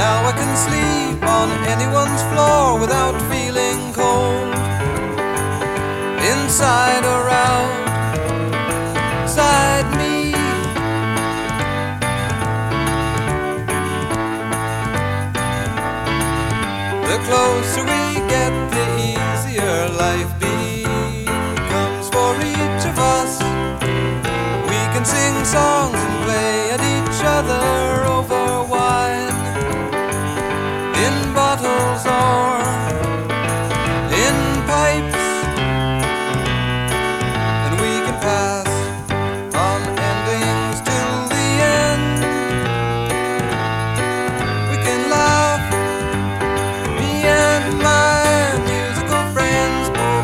Now I can sleep on anyone's floor without feeling cold. Inside or outside me, the closer we get, the easier life becomes for each of us. We can sing songs and play at each other over wine, in bottles or in pipes, and we can pass on endings till the end. We can laugh, me and my musical friends.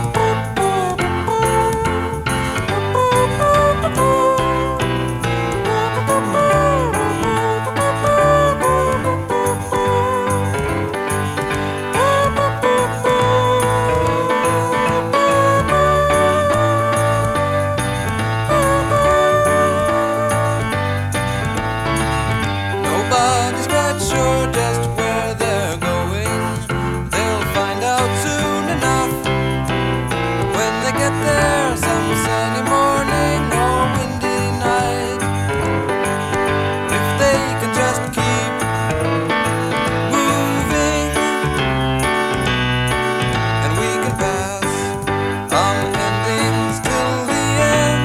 Nobody's quite sure just where they're going. They'll find out soon enough when they get there, some sunny morning or windy night. If they can just keep moving, and we can pass on endings till the end.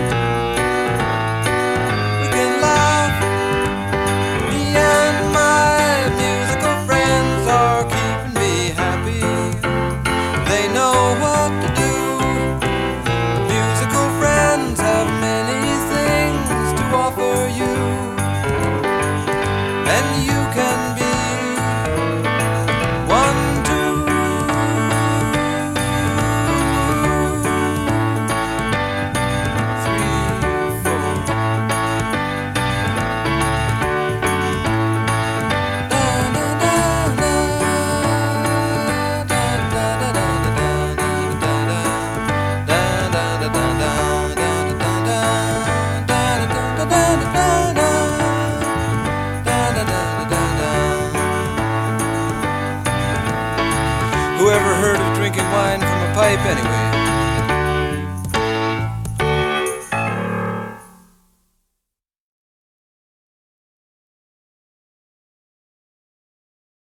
We can laugh, me and my musical friends are keeping me happy. They know what to do. Musical friends have many things to offer you, and you can be one too. Three, four. Whoever heard of drinking wine from a pipe anyway?